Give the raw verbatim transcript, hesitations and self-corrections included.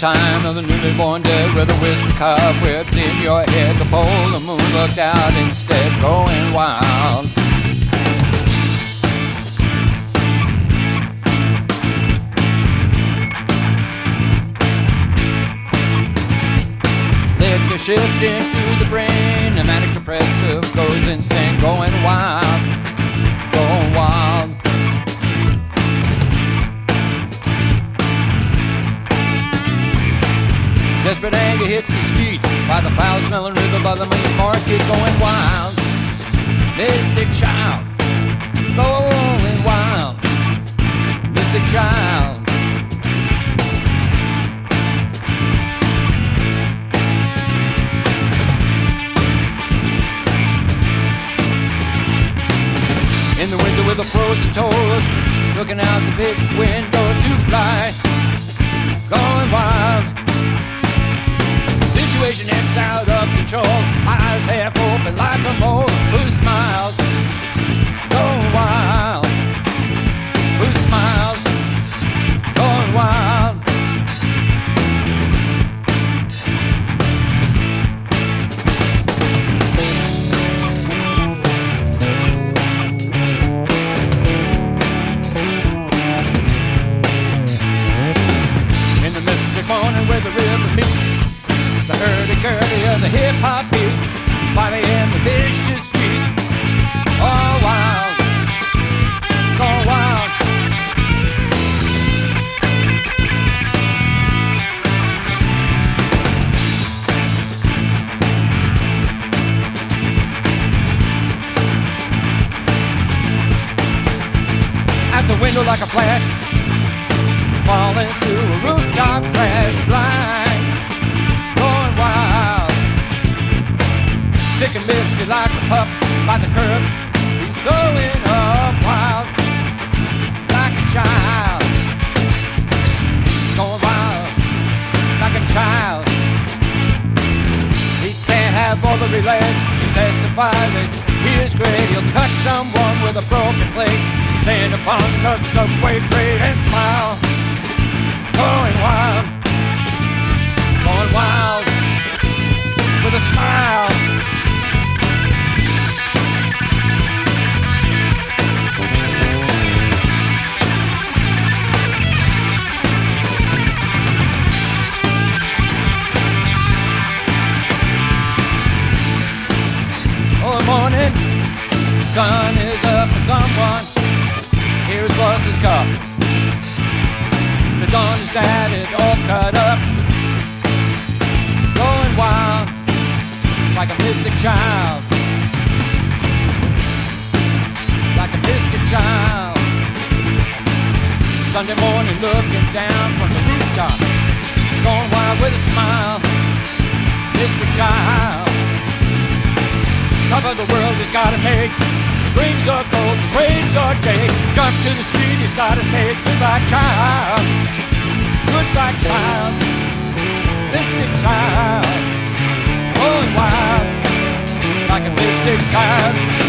time of the newly born dead, with a whisper cobwebs in your head. The pole, the moon looked out instead, going wild. Liquor shifting through the brain, the manic depressive goes insane, going wild, going wild. Desperate anger hits the streets by the foul-smelling river by the main market, going wild. Mystic child, going wild. Mystic child. In the winter with a frozen toast, looking out the big windows to fly, going wild. Situation is out of control, eyes half open like a mole. Who smiles? Going wild. Who smiles? Going wild. In the mystic morning where the river meets the hurdy-gurdy of the hip-hop beat, party in the vicious street. Oh, wild, go wild. At the window like a flash, falling through a rooftop crash, blind. Sick and misty like a pup by the curb, he's going up wild like a child, going wild like a child. He can't have all the relays, he testifies that he is great. He'll cut someone with a broken plate, stand upon the subway grate and smile, going wild, going wild with a smile. Morning, sun is up and someone here's lost his cups. The dawn is datted, all cut up, going wild like a mystic child, like a mystic child. Sunday morning looking down from the rooftop, going wild with a smile, mystic child. Top of the world he's gotta make, his rings are gold, his reins are jade. Jump to the street he's gotta make. Goodbye child, goodbye child, mystic child, going wild like a mystic child.